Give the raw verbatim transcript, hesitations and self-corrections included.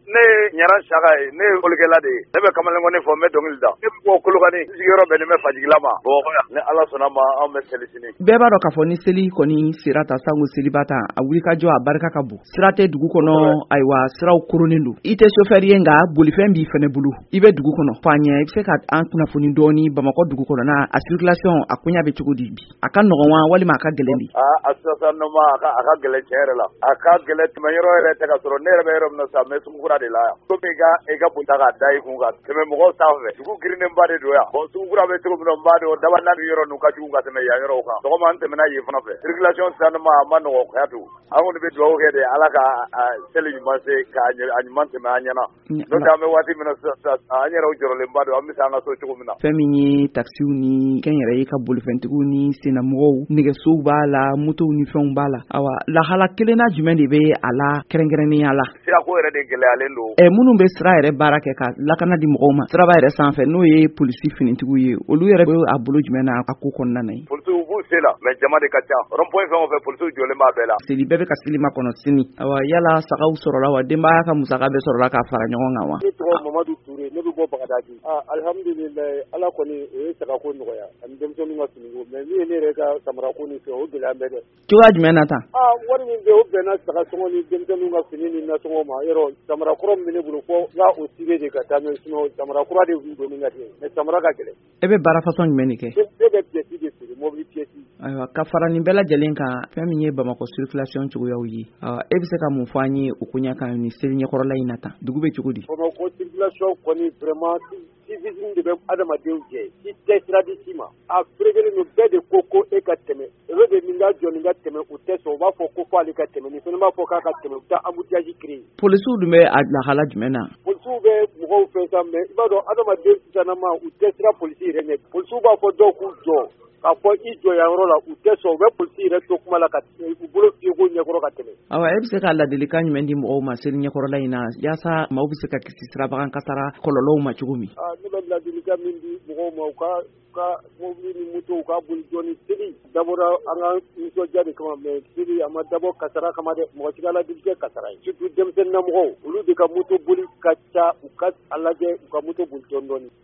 ne ɲara saka ye ne ye folikɛla de ye ne bɛ kamalenkɔni fɔ n bɛ dɔnkili da ne bɔ Kolokani sigiyɔrɔ bɛnnen bɛ Fajigila ma Bamakɔ yan ni Ala sɔnna ma an bɛ seli sini. Bɛɛ b'a dɔn k'a fɔ ni seli kɔni sera ta sango seliba ta a wuli ka jɔ a barika ka bon sira tɛ dugu kɔnɔ ayiwa siraw koronen don i tɛ chauffeur ye nka bolifɛn b'i fɛnɛ bolo i bɛ dugu kɔnɔ fɔ an ɲɛ i bɛ se ka an kunnafoni dɔɔni Bamakɔ dugu kɔnɔ na a circulation a koɲa bɛ cogo di bi a ka nɔgɔn wa walima a ka gɛlɛn bi. aa a sisanama a ka a ka gɛlɛn tiɲɛ yɛrɛ la a ka gɛlɛn tɛmɛ yɔrɔ yɛrɛ tɛ ka sɔrɔ ne yɛrɛ bɛ yɔrɔ min na sa mɛ Sugukura de la yan komi i ka i ka bonta k'a da i kun ka tɛmɛ mɔgɔw sanfɛ dugu girinnenba de don yan bon Sugukura bɛ cogo min na n b'a dɔn daba naani yɔrɔ ninnu ka jugu ka tɛmɛ yan yɔrɔw kan sɔgɔma an tɛmɛna yen fana fɛ circulation sisanama a ma nɔgɔn kuyatu an kɔni bɛ dugawu kɛ de Ala ka seli ɲuman se k'a a ɲuman tɛmɛ an ɲɛna n'o tɛ an bɛ waati min na sisan an yɛrɛw jɔrɔlenba don an bɛ se an ka so cogo min na. Fɛn min ye taxiw ni kɛnyɛrɛye ka bolifɛntigiw ni sennamɔgɔw nɛgɛsow b'a la motow ni fɛnw b'a la awa lahala kelenna jumɛn de bɛ a la kɛrɛnkɛrɛnnenya la. Sirako yɛrɛ de gɛlɛyalen don. Ɛ minnu bɛ sira yɛrɛ baara kɛ ka lakana di mɔgɔw ma siraba yɛrɛ sanfɛ n'o ye polisi finitigiw ye olu yɛrɛ bɛ a bolo jumɛn na a ko kɔnɔna na ye. Polisiw b'u se la mais jama de ka ca rond-point fɛn o fɛn polisiw jɔlen b'a bɛɛ la. Seli bɛɛ bɛ ka seli ma kɔnɔ sini awa yala sagaw sɔrɔla wa denbaya ka musaka bɛ sɔrɔla k'a fara ɲɔgɔn kan wa. Ne tɔgɔ Mamadu Ture ne bɛ bɔ Bagadaji. Ah alhamdulilayi Ala kɔni o ye sagako nɔgɔya ani denmisɛnninw ka finiko mais min ye ne yɛrɛ ka samarako ni fɛn o gɛlɛya bɛ dɛ. Cogoya jumɛn na tan. Ah wari min bɛ o bɛnna saga sɔngɔ ni denmisɛnninw ka fini ni nasɔngɔ ma yɔrɔ samara kura min bɛ ne bolo fɔ n ka o sike de ka taa mais sinon samara kura de kun donni ka di mais samara ka gɛlɛn. E bɛ baara fasɔn jumɛn de kɛ. Ne bɛ pièce de feere mobile pièce. Ayiwa ka fara nin bɛɛ lajɛlen kan fɛn min ye Bamakɔ circulation cogoyaw ye e bɛ se ka mun fɔ an ye o koɲa kan ni seli ɲɛkɔrɔla in na tan dugu bɛ cogo di. Bamakɔ circulation kɔni vraiment civisme de bɛ adamadenw jɛ i tɛ sira di si ma a ferekelen don bɛɛ de ko ko e ka tɛmɛ e bɛ nin ka jɔ nin ka tɛmɛ u tɛ sɔn u b'a fɔ ko fɔ ale ka tɛmɛ nin fana b'a fɔ k'a ka tɛmɛ u taa embouteillage créer. Polisiw dun bɛ a lahala jumɛn na. Polisiw bɛ mɔgɔw fɛn sa mais i b'a dɔn adamaden sisanama u tɛ sira polisi yɛrɛ ɲɛ polisiw b'a fɔ dɔw k'u jɔ k'a fɔ i jɔ yan yɔrɔ la u tɛ sɔn u bɛ polisi yɛrɛ to kuma la ka u bolo fiye ko ɲɛkɔrɔ ka tɛmɛ. Awa e bɛ se ka ladilikan jumɛn di mɔgɔw ma seli ɲɛkɔrɔla in na yaasa maaw bɛ se ka kisi sirabagan kasara kɔlɔlɔw ma cogo min. Ah ne bɛ ladilikan min di mɔgɔw ma u ka ka mobili ni moto u ka boli dɔɔni seli dabɔra an ka nisɔndiya de kama mais seli a ma dabɔ kasara kama dɛ mɔgɔ si ka ladili kɛ kasara ye surtout denmisɛnninna mɔgɔw olu de ka moto boli ka ca u ka a lajɛ u ka moto boli dɔɔni dɔɔni.